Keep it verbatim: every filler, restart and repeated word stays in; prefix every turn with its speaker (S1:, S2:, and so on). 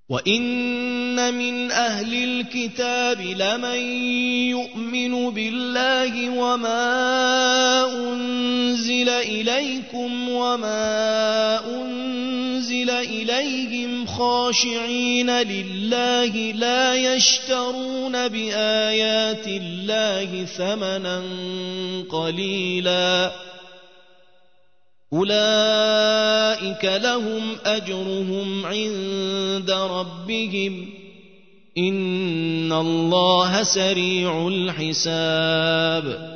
S1: وَإِنَّ مِنْ أَهْلِ الْكِتَابِ لَمَن يُؤْمِنُ بِاللَّهِ وَمَا أُنزِلَ إِلَيْكُمْ وَمَا أُنزِلَ إِلَيْهِمْ خَاشِعِينَ لِلَّهِ لَا يَشْتَرُونَ بِآيَاتِ اللَّهِ ثَمَنًا قَلِيلًا أُولَئِكَ لَهُمْ أَجْرُهُمْ عِندَ رَبِّهِمْ إِنَّ اللَّهَ سَرِيعُ الْحِسَابِ